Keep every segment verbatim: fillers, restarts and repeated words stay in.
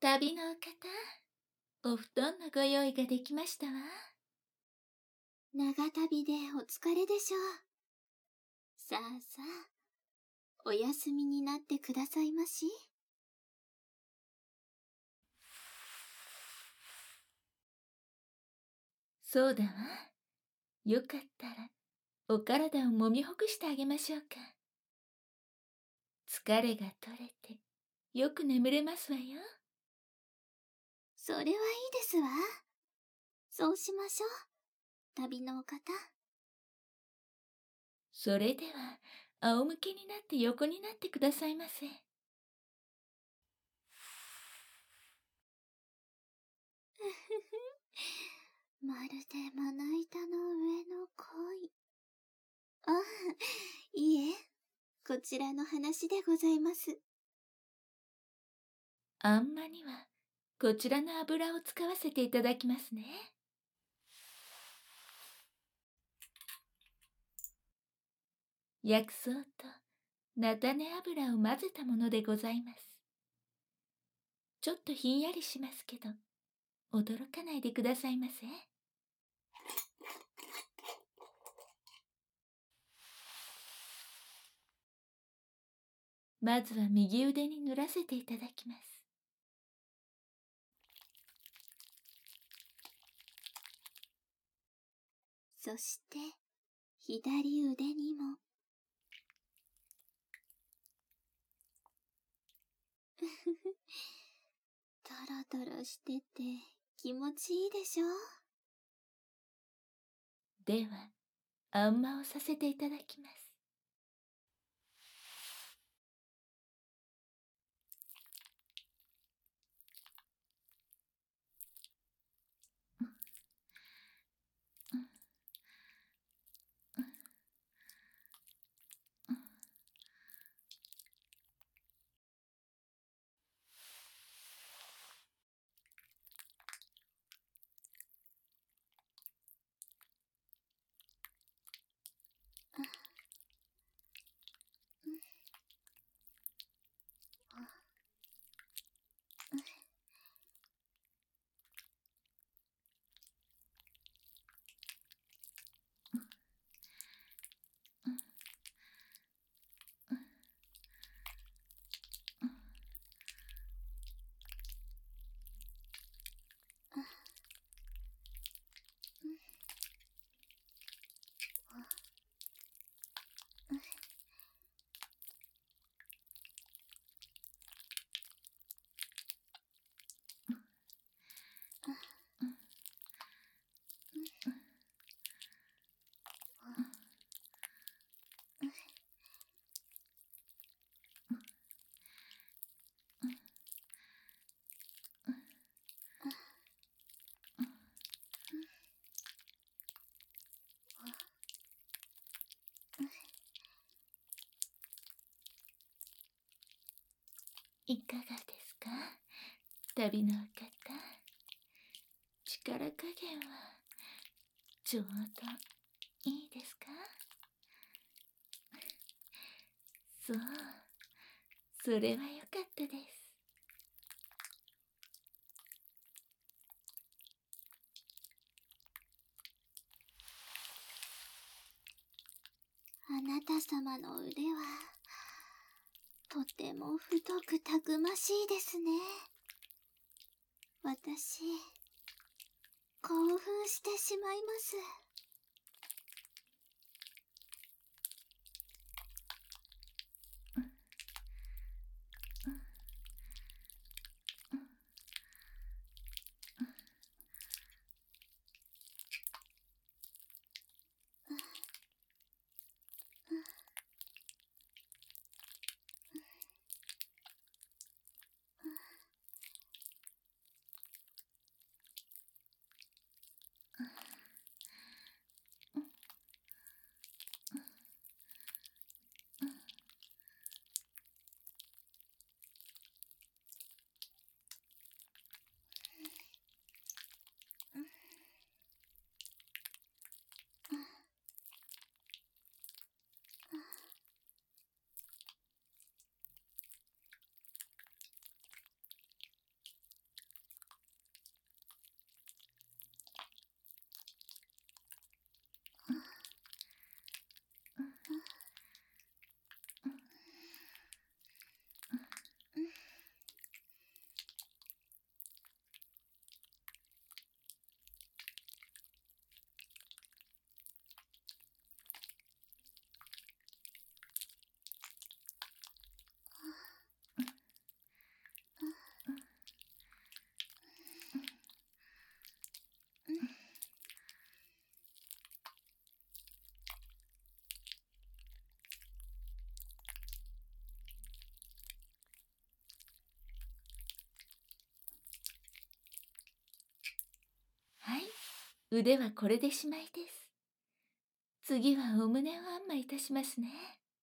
旅のお方、お布団のご用意ができましたわ。 長旅でお疲れでしょう。さあさあ、お休みになってくださいまし。 そうだわ。よかったら、お体を揉みほぐしてあげましょうか。疲れが取れて、よく眠れますわよ。 それはいいですわ。そうしましょう、旅のお方。 それでは、仰向けになって横になってくださいませ。 まるでまな板の上の恋。ああ、いえ、こちらの話でございます。 あんまには、こちらの油を使わせていただきますね。薬草と菜種油を混ぜたものでございます。ちょっとひんやりしますけど、驚かないでくださいませ。まずは右腕に塗らせていただきます。 そして、左腕にも。ふふふ。トロトロしてて気持ちいいでしょ。 では、あんまをさせていただきます。いかがですか、旅のお方。力加減はちょうどいいですか？そう、それはよかったです。 あなた様の腕は、とても太くたくましいですね。私、興奮してしまいます。 腕はこれでしまいです。次はお胸をあんまいたしますね。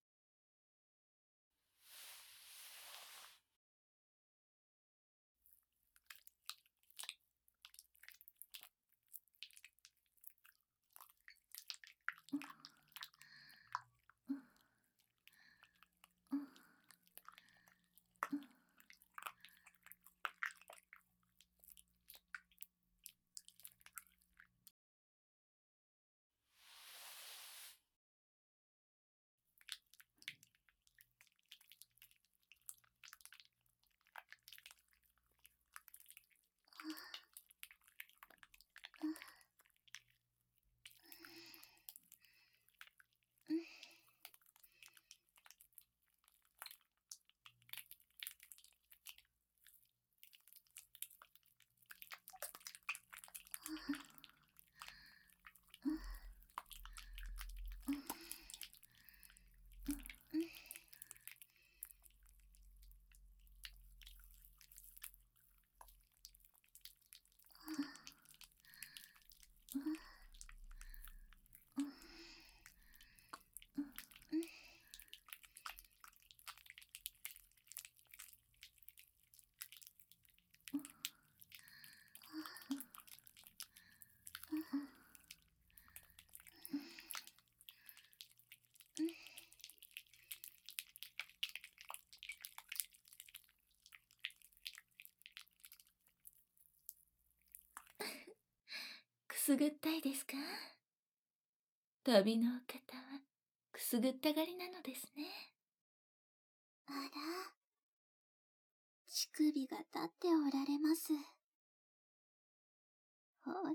くすぐったいですか？旅のお方はくすぐったがりなのですね。 あら、乳首が立っておられます。ほら、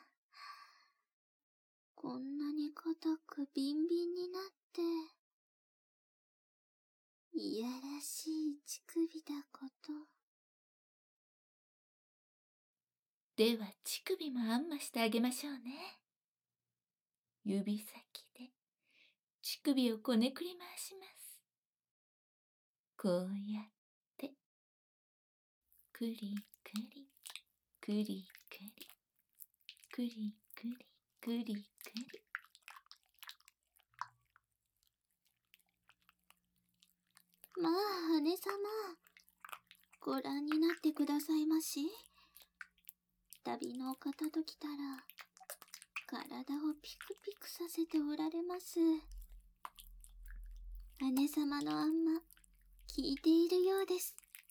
こんなに硬くビンビンになって、いやらしい乳首だこと。 では乳首もあんましてあげましょうね。指先で乳首をこねくり回します。こうやって、くりくり、くりくり、くりくり、くりくり。 まあ、姉様、ご覧になってくださいまし。旅のお方ときたら、体をピクピクさせておられます。姉様のあんま、聞いているようです。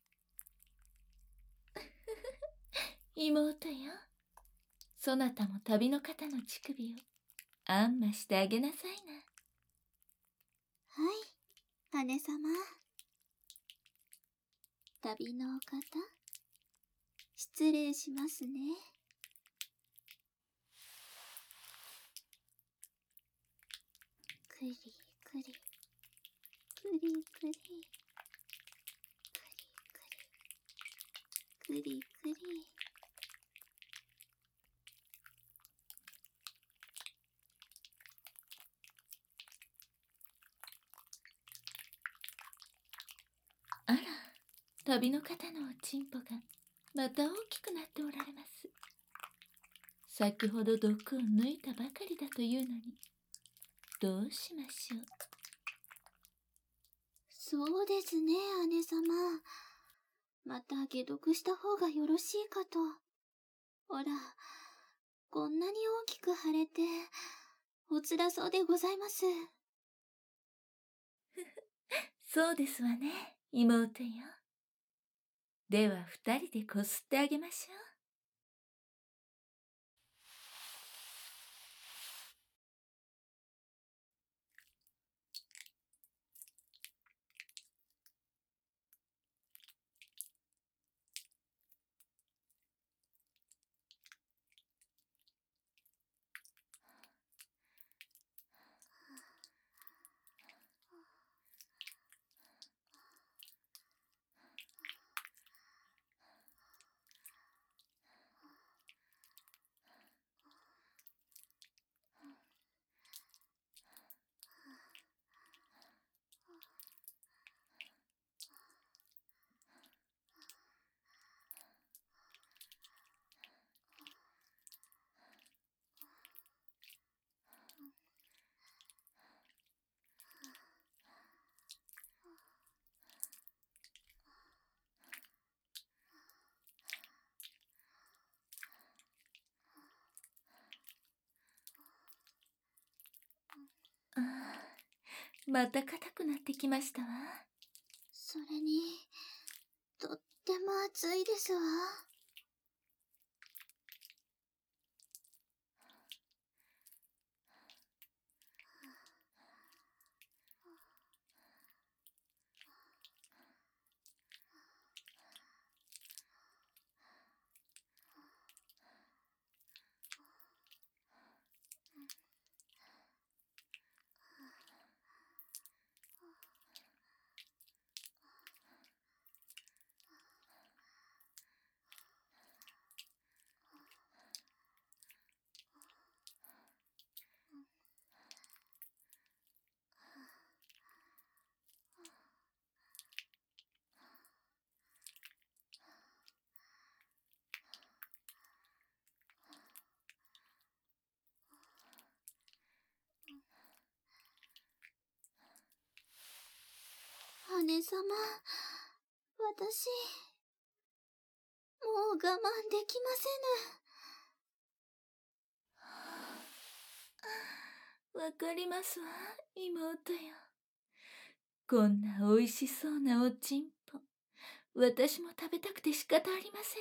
妹よ、そなたも旅の方の乳首をあんましてあげなさいな。 はい、姉様。旅のお方、失礼しますね。くりくり、くりくり、くりくり、くりくり。 あら、旅の方のおちんぽがまた大きくなっておられます。先ほど毒を抜いたばかりだというのに、どうしましょう。 そうですね、姉様。また解毒した方がよろしいかと。ほら、こんなに大きく腫れて、おつらそうでございます。 そうですわね、妹よ。では二人でこすってあげましょう。 ああ、また硬くなってきましたわ。 それに、とっても暑いですわ。姉様、私、もう我慢できませぬ。わかりますわ、妹よ。こんなおいしそうなおちんぽ、私も食べたくて仕方ありませ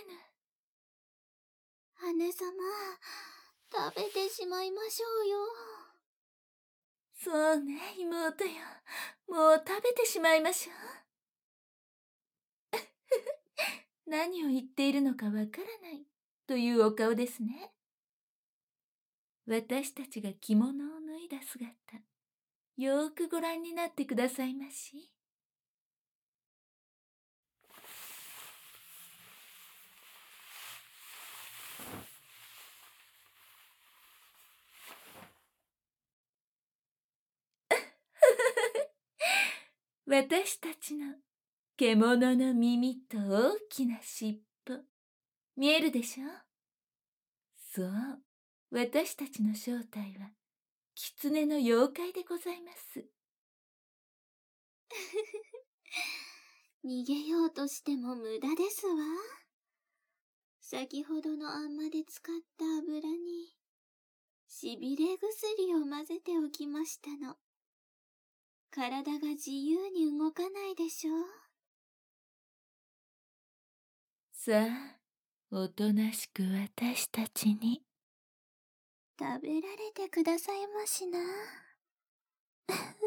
せぬ。姉様、食べてしまいましょうよ。 そうね、妹よ。もう食べてしまいましょう。何を言っているのかわからないというお顔ですね。私たちが着物を脱いだ姿、よーくご覧になってくださいまし。私たちの獣の耳と大きな尻尾、見えるでしょ？そう、私たちの正体は、狐の妖怪でございます。 逃げようとしても無駄ですわ。先ほどのあんまで使った油に、しびれ薬を混ぜておきましたの。体が自由に動かないでしょう。 さあ、おとなしく私たちに。 食べられてくださいましな。